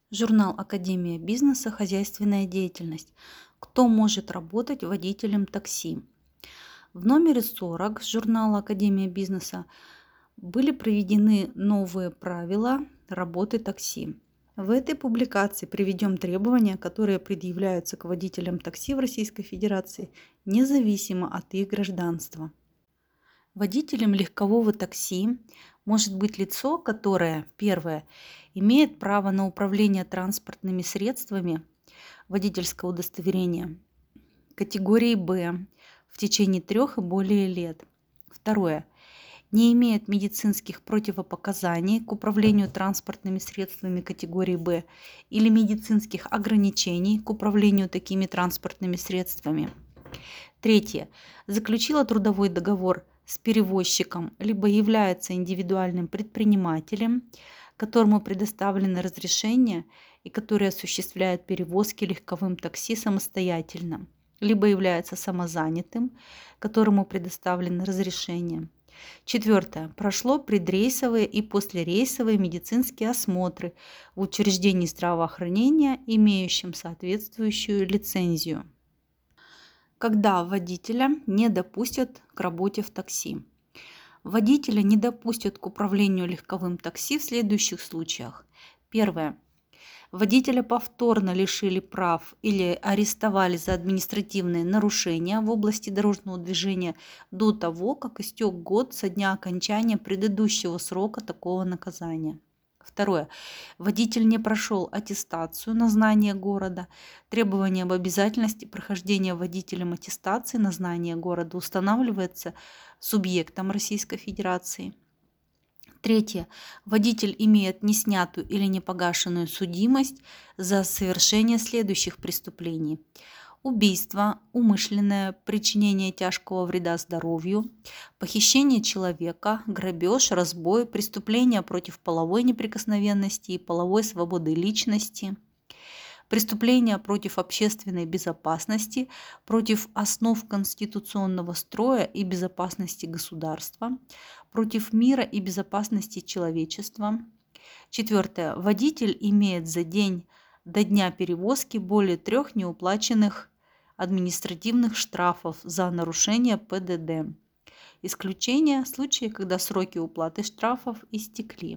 Журнал «Академия бизнеса. Хозяйственная деятельность». Кто может работать водителем такси? В номере 40 журнала «Академия бизнеса» были проведены новые правила работы такси. В этой публикации приведем требования, которые предъявляются к водителям такси в Российской Федерации, независимо от их гражданства. Водителем легкового такси может быть лицо, которое, первое, имеет право на управление транспортными средствами, водительское удостоверение категории «Б» в течение 3 и более лет. Второе, не имеет медицинских противопоказаний к управлению транспортными средствами категории «Б» или медицинских ограничений к управлению такими транспортными средствами. Третье, заключила трудовой договор с перевозчиком, либо является индивидуальным предпринимателем, которому предоставлено разрешение и который осуществляет перевозки легковым такси самостоятельно, либо является самозанятым, которому предоставлено разрешение. Четвертое. Прошло предрейсовые и послерейсовые медицинские осмотры в учреждении здравоохранения, имеющем соответствующую лицензию. Когда водителя не допустят к работе в такси. Водителя не допустят к управлению легковым такси в следующих случаях. Первое. Водителя повторно лишили прав или арестовали за административные нарушения в области дорожного движения до того, как истек год со дня окончания предыдущего срока такого наказания. Второе. Водитель не прошел аттестацию на знание города. Требование об обязательности прохождения водителем аттестации на знание города устанавливается субъектом Российской Федерации. Третье. Водитель имеет неснятую или непогашенную судимость за совершение следующих преступлений: убийство, умышленное причинение тяжкого вреда здоровью, похищение человека, грабеж, разбой, преступления против половой неприкосновенности и половой свободы личности, преступления против общественной безопасности, против основ конституционного строя и безопасности государства, против мира и безопасности человечества. Четвертое. Водитель имеет за день до дня перевозки более 3 неуплаченных административных штрафов за нарушение ПДД. Исключение – случаи, когда сроки уплаты штрафов истекли.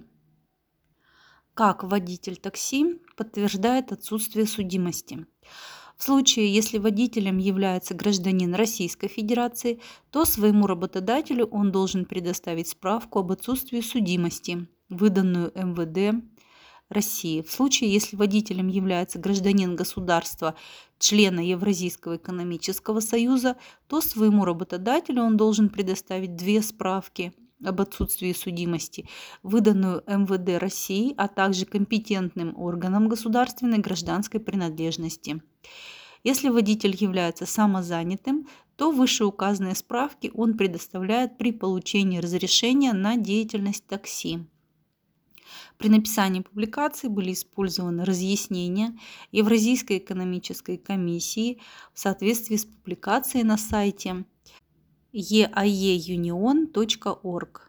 Как водитель такси подтверждает отсутствие судимости? В случае, если водителем является гражданин Российской Федерации, то своему работодателю он должен предоставить справку об отсутствии судимости, выданную МВД России. В случае, если водителем является гражданин государства, члена Евразийского экономического союза, то своему работодателю он должен предоставить 2 справки об отсутствии судимости, выданную МВД России, а также компетентным органам государственной гражданской принадлежности. Если водитель является самозанятым, то вышеуказанные справки он предоставляет при получении разрешения на деятельность такси. При написании публикации были использованы разъяснения Евразийской экономической комиссии в соответствии с публикацией на сайте eaeunion.org.